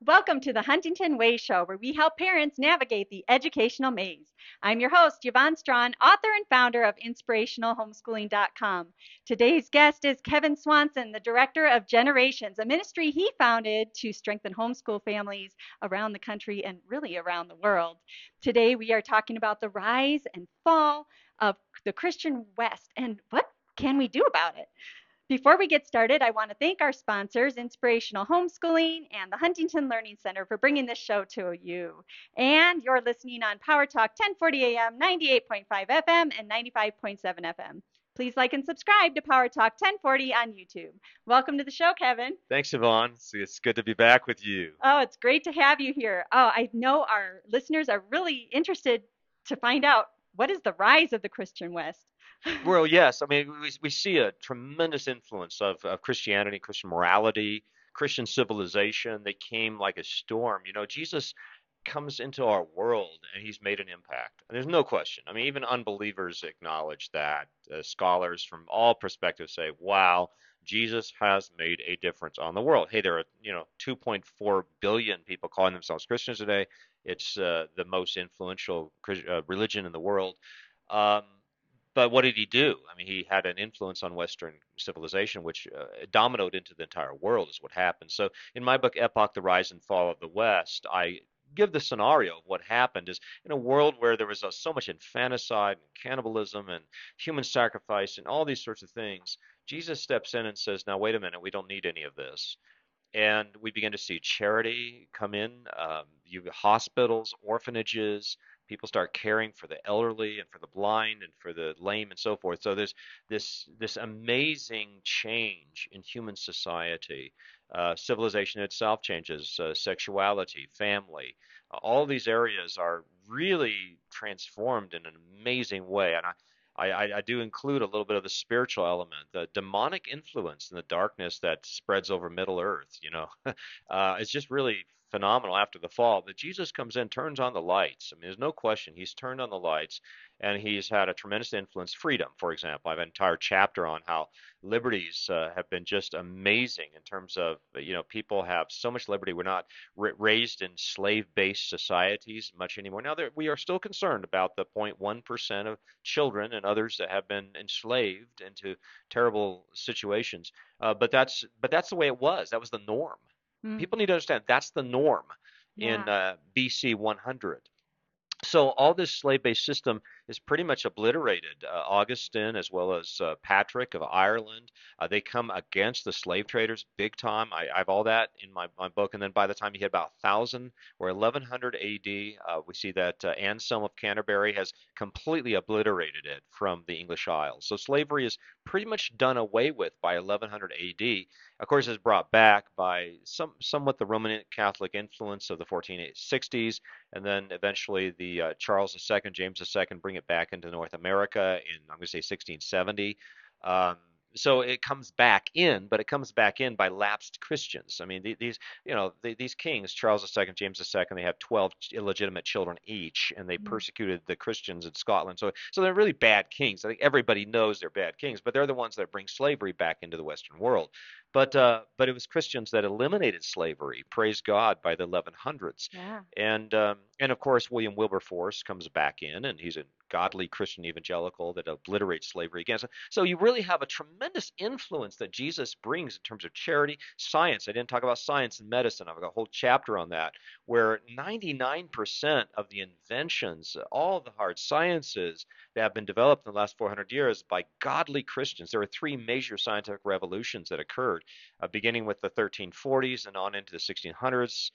Welcome to the Huntington Way Show, where we help parents navigate the educational maze. I'm your host, Yvonne Strawn, author and founder of InspirationalHomeschooling.com. Today's guest is Kevin Swanson, the director of Generations, a ministry he founded to strengthen homeschool families around the country and really around the world. Today, we are talking about the rise and fall of the Christian West and what can we do about it? Before we get started, I want to thank our sponsors, Inspirational Homeschooling and the Huntington Learning Center, for bringing this show to you. And you're listening on Power Talk 1040 AM, 98.5 FM, and 95.7 FM. Please like and subscribe to Power Talk 1040 on YouTube. Welcome to the show, Kevin. Thanks, Yvonne. It's good to be back with you. Oh, it's great to have you here. Oh, I know our listeners are really interested to find out what is the rise of the Christian West. Well, yes, I mean, we see a tremendous influence of Christianity, Christian morality, Christian civilization that came like a storm. Jesus comes into our world and he's made an impact. And there's no question. I mean, even unbelievers acknowledge that. Scholars from all perspectives say, wow, Jesus has made a difference on the world. Hey, there are, 2.4 billion people calling themselves Christians today. It's the most influential religion in the world. Um, but what did he do? I mean, he had an influence on Western civilization, which dominoed into the entire world, is what happened. So, in my book, Epoch: The Rise and Fall of the West, I give the scenario of what happened is in a world where there was so much infanticide and cannibalism and human sacrifice and all these sorts of things. Jesus steps in and says, "Now, wait a minute, we don't need any of this." And we begin to see charity come in. You hospitals, orphanages, people start caring for the elderly and for the blind and for the lame and so forth. So there's this amazing change in human society. Civilization itself changes, sexuality, family. All these areas are really transformed in an amazing way. And I do include a little bit of the spiritual element, the demonic influence and the darkness that spreads over Middle Earth. It's just really phenomenal after the fall. But Jesus comes in, turns on the lights. I mean, there's no question. He's turned on the lights, and he's had a tremendous influence. Freedom, for example. I have an entire chapter on how liberties have been just amazing in terms of, people have so much liberty. We're not raised in slave-based societies much anymore. Now, we are still concerned about the 0.1% of children and others that have been enslaved into terrible situations. But that's the way it was. That was the norm. Mm, People need to understand that's the norm in yeah. BC 100. So all this slave-based system is pretty much obliterated. Augustine, as well as Patrick of Ireland, they come against the slave traders big time. I have all that in my book. And then by the time you hit about 1000 or 1100 AD, we see that Anselm of Canterbury has completely obliterated it from the English Isles. So slavery is pretty much done away with by 1100 AD. Of course, it's brought back by somewhat the Roman Catholic influence of the 1460s, and then eventually the Charles II, James II bring it back into North America in, I'm going to say, 1670. Um, so it comes back in, but it comes back in by lapsed Christians. I mean, these kings, Charles II, James II, they have 12 illegitimate children each, and they Mm, persecuted the Christians in Scotland. So they're really bad kings. I think everybody knows they're bad kings, but they're the ones that bring slavery back into the Western world. But it was Christians that eliminated slavery, praise God, by the 1100s. yeah. And of course, William Wilberforce comes back in, and he's a godly Christian evangelical that obliterates slavery again. So you really have a tremendous influence that Jesus brings in terms of charity, science. I didn't talk about science and medicine. I've got a whole chapter on that, where 99% of the inventions, all the hard sciences that have been developed in the last 400 years by godly Christians. There were three major scientific revolutions that occurred, beginning with the 1340s and on into the 1600s,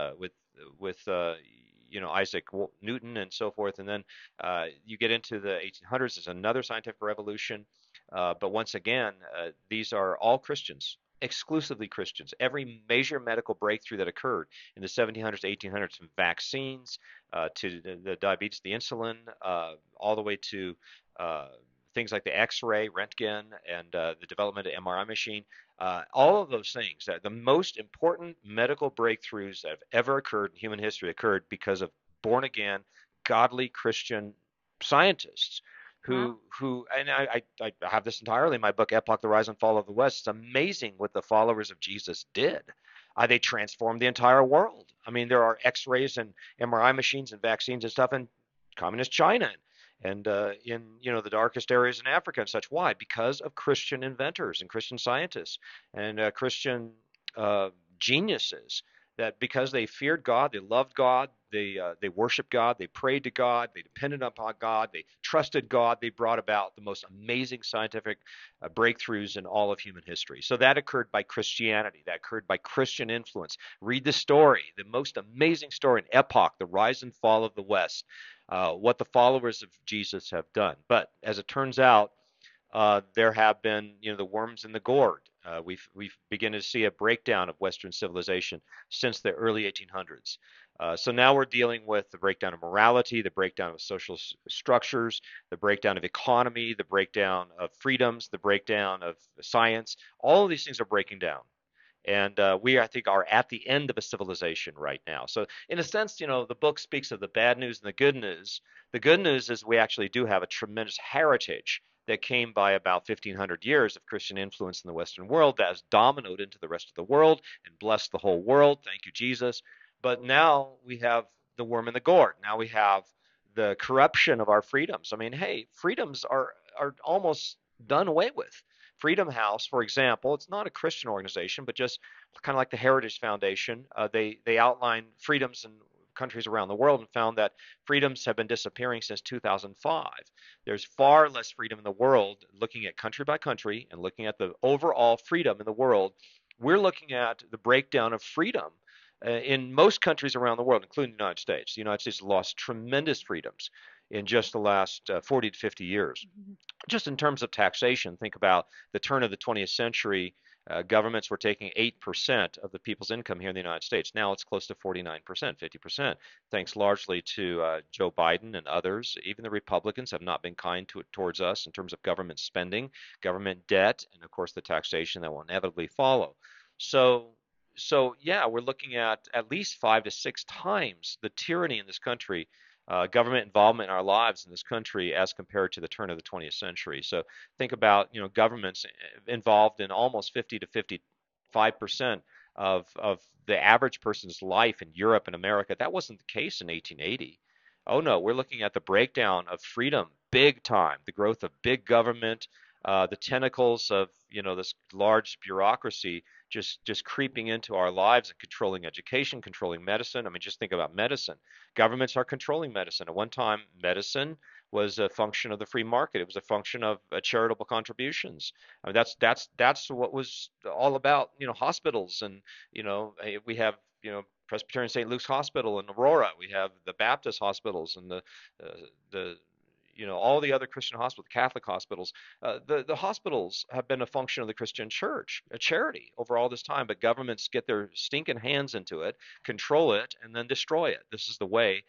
with Isaac Newton and so forth, and then you get into the 1800s. There's another scientific revolution, but once again, these are all Christians. Exclusively Christians. Every major medical breakthrough that occurred in the 1700s, 1800s, from vaccines to the diabetes, the insulin, all the way to uh, things like the X-ray, Röntgen, and the development of MRI machine. All of those things, the most important medical breakthroughs that have ever occurred in human history occurred because of born again, godly Christian scientists Wow. and I have this entirely in my book, Epoch: The Rise and Fall of the West. It's amazing what the followers of Jesus did. They transformed the entire world. I mean, there are X-rays and MRI machines and vaccines and stuff in communist China and in the darkest areas in Africa and such. Why? Because of Christian inventors and Christian scientists and Christian uh, geniuses. That because they feared God, they loved God, they worshiped God, they prayed to God, they depended upon God, they trusted God, they brought about the most amazing scientific breakthroughs in all of human history. So that occurred by Christianity, that occurred by Christian influence. Read the story, the most amazing story in Epoch, the rise and fall of the West, what the followers of Jesus have done. But as it turns out, there have been, the worms in the gourd. We've begun to see a breakdown of Western civilization since the early 1800s. So now we're dealing with the breakdown of morality, the breakdown of social structures, the breakdown of economy, the breakdown of freedoms, the breakdown of science. All of these things are breaking down. And we, I think, are at the end of a civilization right now. So, in a sense, the book speaks of the bad news and the good news. The good news is we actually do have a tremendous heritage that came by about 1,500 years of Christian influence in the Western world that has dominoed into the rest of the world and blessed the whole world. Thank you, Jesus. But now we have the worm in the gourd. Now we have the corruption of our freedoms. I mean, hey, freedoms are almost done away with. Freedom House, for example, it's not a Christian organization, but just kind of like the Heritage Foundation. They outline freedoms in countries around the world and found that freedoms have been disappearing since 2005. There's far less freedom in the world. Looking at country by country and looking at the overall freedom in the world, we're looking at the breakdown of freedom in most countries around the world, including the United States. The United States lost tremendous freedoms in just the last 40 to 50 years. Just in terms of taxation, think about the turn of the 20th century. Governments were taking 8% of the people's income here in the United States. Now it's close to 49%, 50%, thanks largely to Joe Biden and others. Even the Republicans have not been kind towards us in terms of government spending, government debt, and of course the taxation that will inevitably follow. So, so yeah, we're looking at least 5 to 6 times the tyranny in this country, government involvement in our lives in this country as compared to the turn of the 20th century. So think about, governments involved in almost 50 to 55% of the average person's life in Europe and America. That wasn't the case in 1880. Oh no, we're looking at the breakdown of freedom big time, the growth of big government, the tentacles of, this large bureaucracy just creeping into our lives and controlling education, controlling medicine. I mean, just think about medicine. Governments are controlling medicine. At one time, medicine was a function of the free market. It was a function of charitable contributions. I mean, that's what was all about. Hospitals and we have Presbyterian St. Luke's Hospital in Aurora. We have the Baptist hospitals and the all the other Christian hospitals, Catholic hospitals. The hospitals have been a function of the Christian church, a charity over all this time, but governments get their stinking hands into it, control it, and then destroy it. This is the way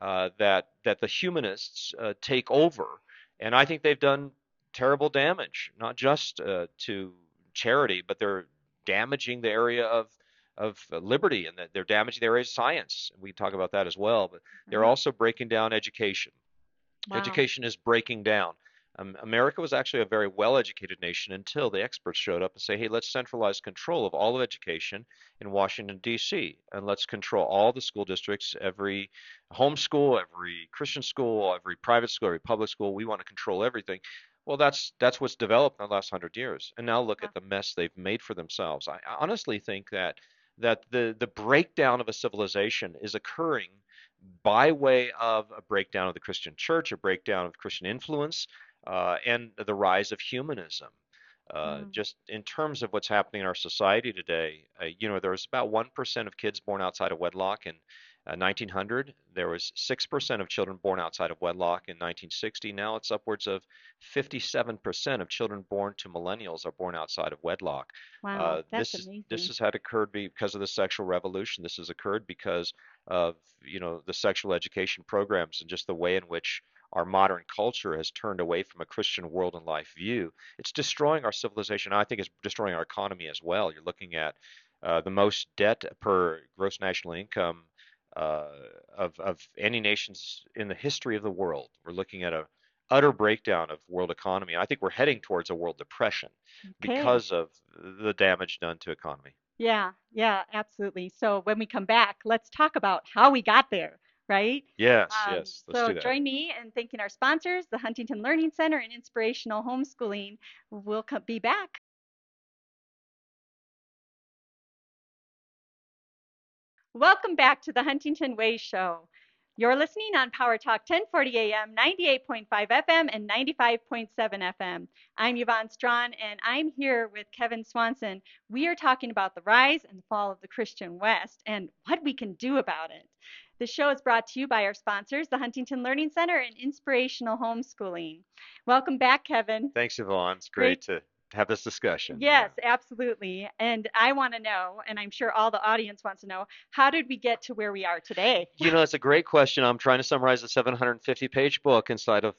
that the humanists take over, and I think they've done terrible damage, not just to charity, but they're damaging the area of liberty, and that they're damaging the area of science. We talk about that as well, but they're Right. also breaking down education. Wow. Education is breaking down. America was actually a very well-educated nation until the experts showed up and say, hey, let's centralize control of all of education in Washington, D.C., and let's control all the school districts, every homeschool, every Christian school, every private school, every public school. We want to control everything. Well, that's what's developed in the last 100 years. And now look Wow. at the mess they've made for themselves. I honestly think that the breakdown of a civilization is occurring by way of a breakdown of the Christian church, a breakdown of Christian influence, and the rise of humanism. Mm. Just in terms of what's happening in our society today, there was about 1% of kids born outside of wedlock in 1900. There was 6% of children born outside of wedlock in 1960. Now it's upwards of 57% of children born to millennials are born outside of wedlock. Wow. That's This amazing. has had occurred because of the sexual revolution. This has occurred because of the sexual education programs and just the way in which our modern culture has turned away from a Christian world and life view. It's destroying our civilization. I think it's destroying our economy as well. You're looking at the most debt per gross national income uh, of any nations in the history of the world. We're looking at a utter breakdown of world economy. I think we're heading towards a world depression Okay. because of the damage done to economy. Yeah, yeah, absolutely. So when we come back, let's talk about how we got there, right? Yes, yes. Let's So do that. join me in thanking our sponsors, the Huntington Learning Center and Inspirational Homeschooling. We'll be back. Welcome back to the Huntington Way Show. You're listening on Power Talk 1040 AM, 98.5 FM, and 95.7 FM. I'm Yvonne Strawn, and I'm here with Kevin Swanson. We are talking about the rise and the fall of the Christian West and what we can do about it. The show is brought to you by our sponsors, the Huntington Learning Center and Inspirational Homeschooling. Welcome back, Kevin. Thanks, Yvonne. It's great Great. to have this discussion. Yeah. Yes, absolutely. And I want to know, and I'm sure all the audience wants to know, how did we get to where we are today? It's a great question. I'm trying to summarize a 750-page book inside of,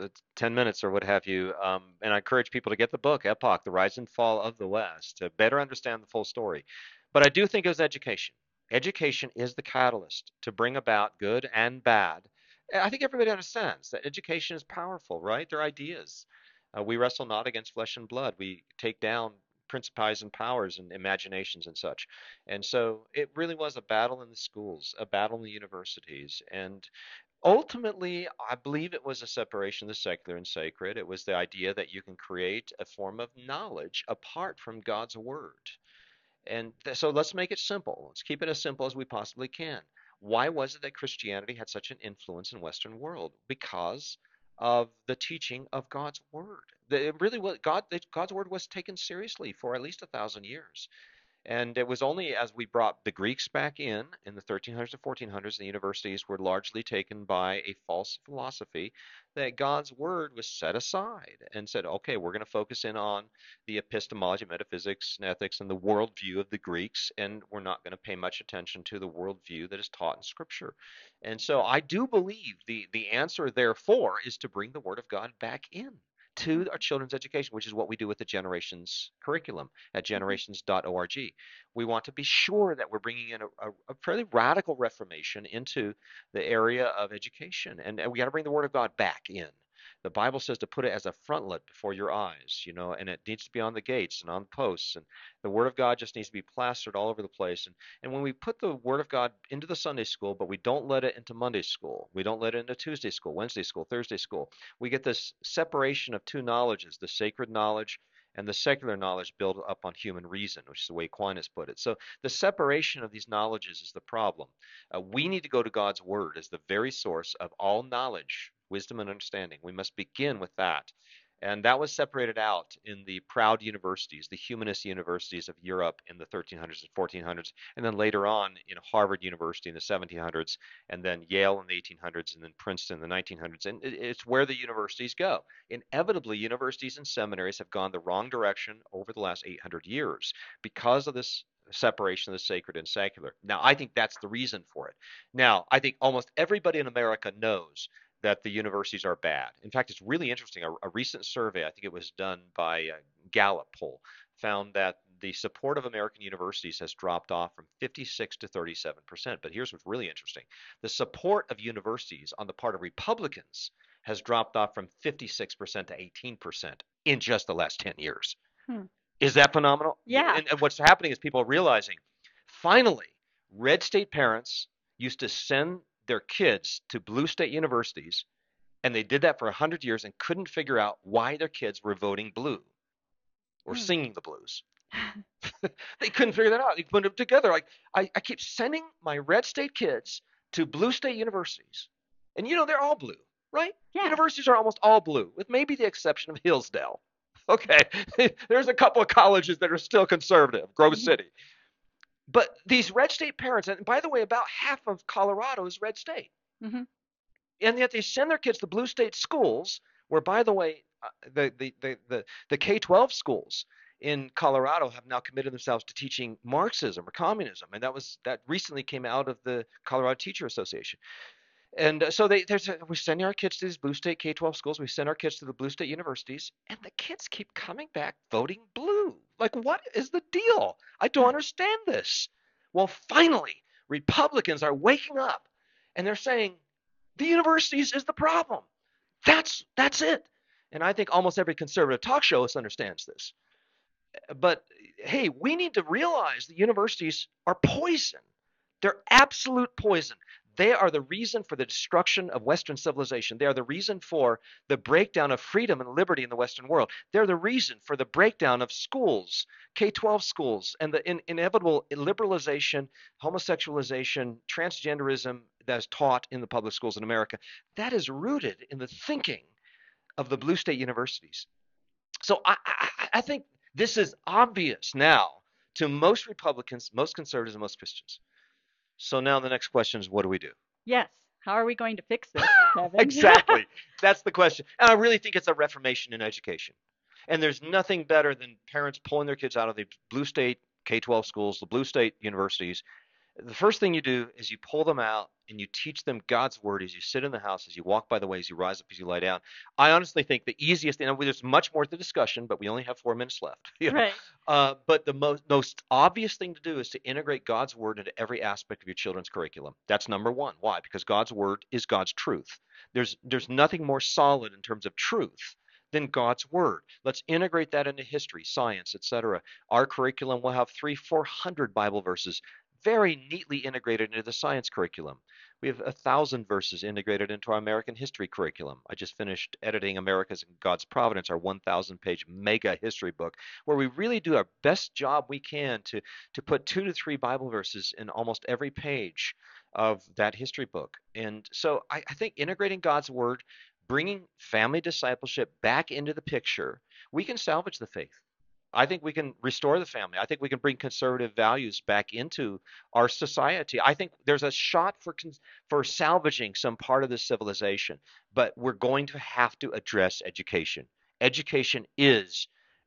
10 minutes or what have you. And I encourage people to get the book, Epoch, The Rise and Fall of the West, to better understand the full story. But I do think it was education. Education is the catalyst to bring about good and bad. I think everybody understands that education is powerful, right? They're ideas. We wrestle not against flesh and blood. We take down principalities and powers and imaginations and such. And so it really was a battle in the schools, a battle in the universities. And ultimately, I believe it was a separation of the secular and sacred. It was the idea that you can create a form of knowledge apart from God's word. And so let's make it simple. Let's keep it as simple as we possibly can. Why was it that Christianity had such an influence in Western world? Because of the teaching of God's word. It really was God's word was taken seriously for at least 1,000 years. And it was only as we brought the Greeks back in the 1300s to 1400s, the universities were largely taken by a false philosophy, that God's word was set aside and said, okay, we're going to focus in on the epistemology, metaphysics, and ethics, and the worldview of the Greeks, and we're not going to pay much attention to the worldview that is taught in Scripture. And so I do believe the answer, therefore, is to bring the word of God back in to our children's education, which is what we do with the Generations curriculum at Mhm. generations.org. We want to be sure that we're bringing in a fairly radical reformation into the area of education. And we got to bring the Word of God back in. The Bible says to put it as a frontlet before your eyes, and it needs to be on the gates and on posts. And the Word of God just needs to be plastered all over the place. And when we put the Word of God into the Sunday school, but we don't let it into Monday school, we don't let it into Tuesday school, Wednesday school, Thursday school, we get this separation of two knowledges, the sacred knowledge and the secular knowledge built up on human reason, which is the way Aquinas put it. So the separation of these knowledges is the problem. We need to go to God's word as the very source of all knowledge, wisdom, and understanding. We must begin with that. And that was separated out in the proud universities, the humanist universities of Europe in the 1300s and 1400s, and then later on in Harvard University in the 1700s, and then Yale in the 1800s, and then Princeton in the 1900s. And it's where the universities go. Inevitably, universities and seminaries have gone the wrong direction over the last 800 years because of this separation of the sacred and secular. Now, I think that's the reason for it. Now, I think almost everybody in America knows that the universities are bad. In fact, it's really interesting. A recent survey, I think it was done by a Gallup poll, found that the support of American universities has dropped off from 56 to 37%. But here's what's really interesting. The support of universities on the part of Republicans has dropped off from 56% to 18% in just the last 10 years. Hmm. Is that phenomenal? Yeah. And what's happening is people are realizing finally, red state parents used to send their kids to blue state universities, and they did that for 100 years and couldn't figure out why their kids were voting blue or Hmm. singing the blues. They couldn't figure that out. They put them together. Like, I keep sending my red state kids to blue state universities. And they're all blue, right? Yeah. Universities are almost all blue, with maybe the exception of Hillsdale. Okay, there's a couple of colleges that are still conservative, Grove Hmm. City. But these red state parents, and by the way, about half of Colorado is red state. Hmm. And yet they send their kids to blue state schools, where, by the way, the K-12 schools in Colorado have now committed themselves to teaching Marxism or communism, and that recently came out of the Colorado Teacher Association. And so we're sending our kids to these blue state K-12 schools. We send our kids to the blue state universities, and the kids keep coming back voting blue. Like, what is the deal? I don't understand this. Well, finally, Republicans are waking up, and they're saying the universities is the problem. That's it. And I think almost every conservative talk show understands this. But hey, we need to realize that universities are poison. They're absolute poison. They are the reason for the destruction of Western civilization. They are the reason for the breakdown of freedom and liberty in the Western world. They're the reason for the breakdown of schools, K-12 schools, and the inevitable liberalization, homosexualization, transgenderism that is taught in the public schools in America. That is rooted in the thinking of the blue state universities. So I think this is obvious now to most Republicans, most conservatives, and most Christians. So now the next question is, what do we do? Yes. How are we going to fix this, Kevin? Exactly. That's the question. And I really think it's a reformation in education. And there's nothing better than parents pulling their kids out of the blue state K-12 schools, the blue state universities. The first thing you do is you pull them out and you teach them God's word as you sit in the house, as you walk by the way, as you rise up, as you lie down. I honestly think the easiest, and there's much more to the discussion, but we only have 4 minutes left. Right. But the most obvious thing to do is to integrate God's word into every aspect of your children's curriculum. That's number one. Why? Because God's word is God's truth. There's nothing more solid in terms of truth than God's word. Let's integrate that into history, science, etc. Our curriculum will have 400 Bible verses very neatly integrated into the science curriculum. We have 1,000 verses integrated into our American history curriculum. I just finished editing America's and God's Providence, our 1,000-page mega history book, where we really do our best job we can to put 2 to 3 Bible verses in almost every page of that history book. And so I think integrating God's word, bringing family discipleship back into the picture, we can salvage the faith. I think we can restore the family. I think we can bring conservative values back into our society. I think there's a shot for salvaging some part of this civilization, but we're going to have to address education. Education is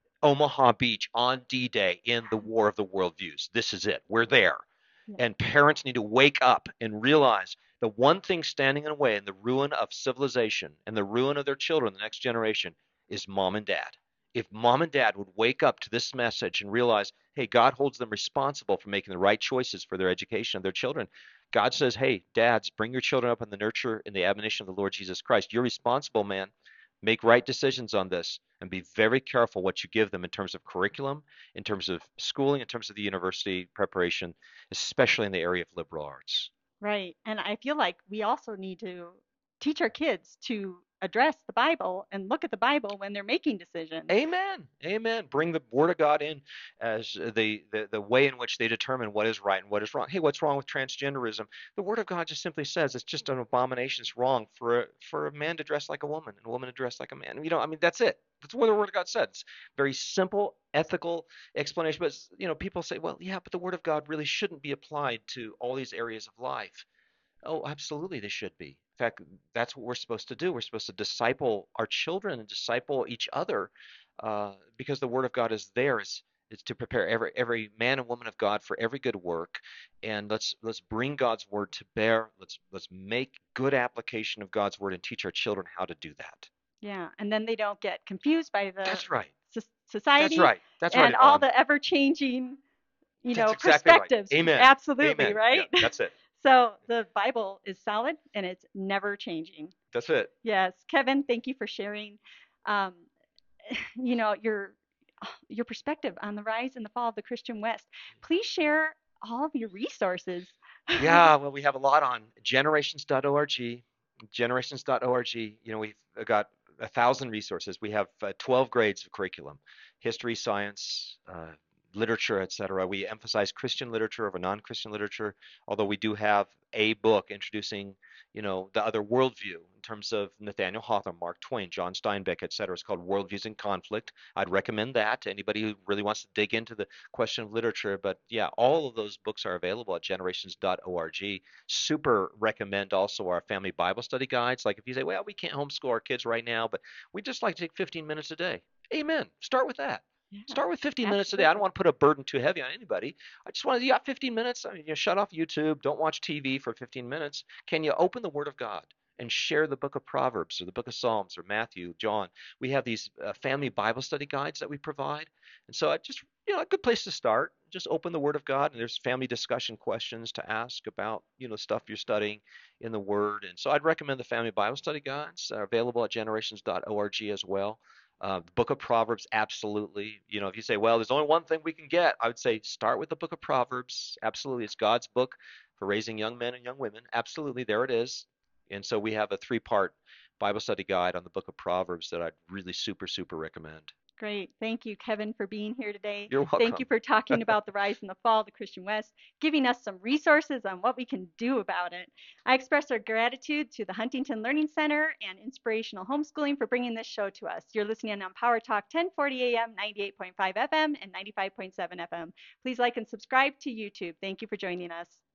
Omaha Beach on D-Day in the War of the Worldviews. This is it. We're there. Yeah. And parents need to wake up and realize the one thing standing in the way in the ruin of civilization and the ruin of their children, the next generation, is mom and dad. If mom and dad would wake up to this message and realize, hey, God holds them responsible for making the right choices for their education of their children. God says, hey, dads, bring your children up in the nurture and the admonition of the Lord Jesus Christ. You're responsible, man. Make right decisions on this and be very careful what you give them in terms of curriculum, in terms of schooling, in terms of the university preparation, especially in the area of liberal arts. Right. And I feel like we also need to teach our kids to address the Bible and look at the Bible when they're making decisions. Amen. Amen. Bring the Word of God in as the way in which they determine what is right and what is wrong. Hey, what's wrong with transgenderism? The Word of God just simply says it's just an abomination. It's wrong for a man to dress like a woman and a woman to dress like a man. I mean, that's it. That's what the Word of God says. It's very simple, ethical explanation. But people say, well, yeah, but the Word of God really shouldn't be applied to all these areas of life. Oh, absolutely, they should be. In fact, that's what we're supposed to do. We're supposed to disciple our children and disciple each other because the Word of God is there. It's to prepare every man and woman of God for every good work, and let's bring God's Word to bear. Let's make good application of God's Word and teach our children how to do that. Yeah. And then they don't get confused by the That's right. That's society right. That's right, and all Yvonne. the ever changing, That's exactly right. perspectives. Amen. Absolutely, Amen. Yeah, right? that's it. So the Bible is solid and it's never changing. That's it. Yes. Kevin, thank you for sharing. Um, you know, your perspective on the rise and the fall of the Christian West. Please share all of your resources. Yeah, well, we have a lot on generations.org, generations.org. We've got 1,000 resources. We have 12 grades of curriculum, history, science, literature, etc. We emphasize Christian literature over non-Christian literature, although we do have a book introducing, the other worldview in terms of Nathaniel Hawthorne, Mark Twain, John Steinbeck, etc. It's called Worldviews in Conflict. I'd recommend that to anybody who really wants to dig into the question of literature. But yeah, all of those books are available at generations.org. Super recommend also our family Bible study guides. Like if you say, well, we can't homeschool our kids right now, but we just like to take 15 minutes a day. Amen. Start with that. Yeah, Start with 15 minutes a day. I don't absolutely. want to put a burden too heavy on anybody. I just want you got 15 minutes. I mean, shut off YouTube. Don't watch TV for 15 minutes. Can you open the Word of God and share the book of Proverbs or the book of Psalms or Matthew, John? We have these family Bible study guides that we provide. And so I just, a good place to start. Just open the Word of God and there's family discussion questions to ask about, stuff you're studying in the Word. And so I'd recommend the family Bible study guides. They're available at generations.org as well. The book of Proverbs, absolutely. You know, if you say, well, there's only one thing we can get, I would say start with the book of Proverbs. Absolutely. It's God's book for raising young men and young women. Absolutely. There it is. And so we have a three-part Bible study guide on the book of Proverbs that I'd really super, super recommend. Great. Thank you, Kevin, for being here today. You're Thank you welcome. for talking about the rise and the fall of the Christian West, giving us some resources on what we can do about it. I express our gratitude to the Huntington Learning Center and Inspirational Homeschooling for bringing this show to us. You're listening on Power Talk 1040 AM, 98.5 FM, and 95.7 FM. Please like and subscribe to YouTube. Thank you for joining us.